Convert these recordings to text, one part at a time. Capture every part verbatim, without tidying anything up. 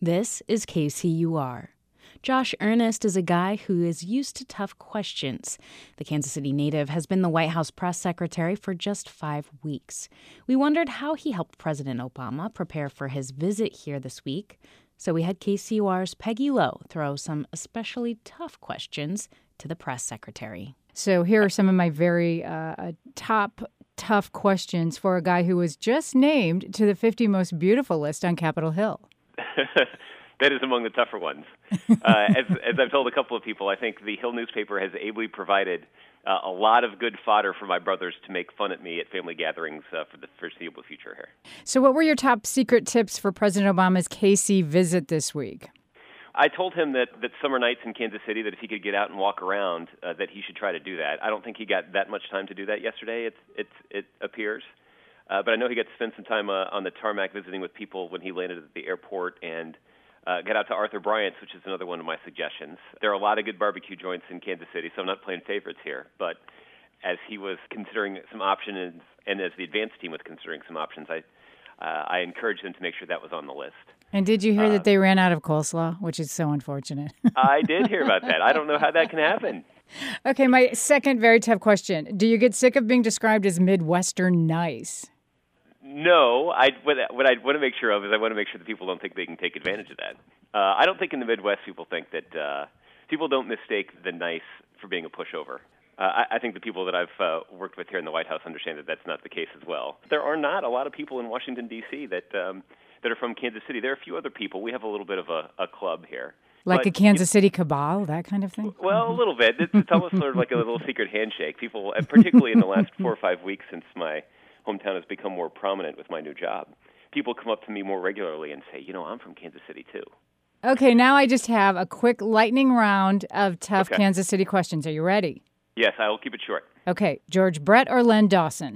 This is K C U R. Josh Earnest is a guy who is used to tough questions. The Kansas City native has been the White House press secretary for just five weeks. We wondered how he helped President Obama prepare for his visit here this week. So we had K C U R's Peggy Lowe throw some especially tough questions to the press secretary. So here are some of my very uh, top tough questions for a guy who was just named to the fifty most beautiful list on Capitol Hill. That is among the tougher ones. Uh, as, as I've told a couple of people, I think the Hill newspaper has ably provided uh, a lot of good fodder for my brothers to make fun at me at family gatherings uh, for the foreseeable future here. So what were your top secret tips for President Obama's K C visit this week? I told him that, that summer nights in Kansas City, that if he could get out and walk around, uh, that he should try to do that. I don't think he got that much time to do that yesterday, it, it, it appears. Uh, but I know he got to spend some time uh, on the tarmac visiting with people when he landed at the airport, and uh, got out to Arthur Bryant's, which is another one of my suggestions. There are a lot of good barbecue joints in Kansas City, so I'm not playing favorites here. But as he was considering some options, and as the advance team was considering some options, I uh, I encouraged them to make sure that was on the list. And did you hear uh, that they ran out of coleslaw, which is so unfortunate? I did hear about that. I don't know how that can happen. Okay, my second very tough question. Do you get sick of being described as Midwestern nice? No, I, what, what I want to make sure of is I want to make sure that people don't think they can take advantage of that. Uh, I don't think in the Midwest people think that uh, people don't mistake the nice for being a pushover. Uh, I, I think the people that I've uh, worked with here in the White House understand that that's not the case as well. There are not a lot of people in Washington, D C that um, that are from Kansas City. There are a few other people. We have a little bit of a, a club here. Like but, a Kansas City cabal, that kind of thing? Well, a little bit. It's, it's almost sort of like a little secret handshake. People, and particularly in the last four or five weeks since my hometown has become more prominent with my new job, people come up to me more regularly and say, you know, I'm from Kansas City, too. Okay, now I just have a quick lightning round of tough Okay. Kansas City questions. Are you ready? Yes, I will keep it short. Okay, George Brett or Len Dawson?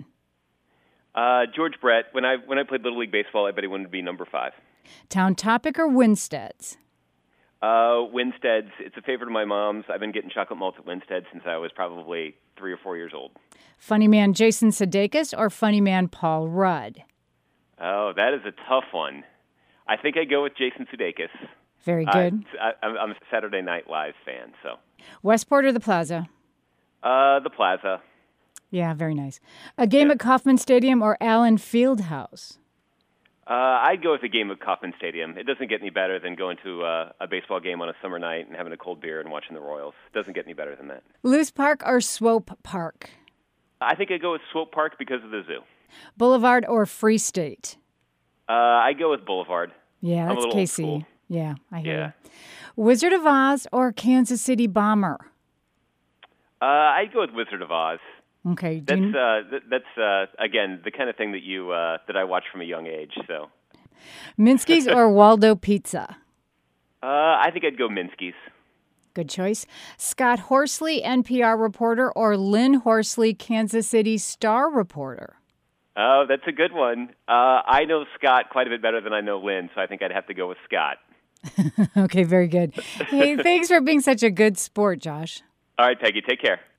Uh, George Brett, when I when I played Little League Baseball, I bet he wanted to be number five. Town Topic or Winstead's? Uh, Winstead's. It's a favorite of my mom's. I've been getting chocolate malts at Winstead since I was probably three or four years old. Funny man Jason Sudeikis or funny man Paul Rudd? Oh, that is a tough one. I think I'd go with Jason Sudeikis. Very good. Uh, I, I'm a Saturday Night Live fan, so. Westport or the Plaza? Uh, the Plaza. Yeah, very nice. A game Yeah. at Kauffman Stadium or Allen Fieldhouse? Uh, I'd go with a game at Kauffman Stadium. It doesn't get any better than going to uh, a baseball game on a summer night and having a cold beer and watching the Royals. It doesn't get any better than that. Lewis Park or Swope Park? I think I'd go with Swope Park because of the zoo. Boulevard or Free State? Uh, I'd go with Boulevard. Yeah, I'm a that's little old K C. school. Yeah, I hear Yeah. you. Wizard of Oz or Kansas City Bomber? Uh, I'd go with Wizard of Oz. Okay. do That's you- uh, th- that's uh, again the kind of thing that you uh, that I watch from a young age. So Minsky's or Waldo Pizza? uh, I think I'd go Minsky's. Good choice. Scott Horsley, N P R reporter, or Lynn Horsley, Kansas City Star reporter? Oh, that's a good one. Uh, I know Scott quite a bit better than I know Lynn, so I think I'd have to go with Scott. Okay, very good. Hey, thanks for being such a good sport, Josh. All right, Peggy, take care.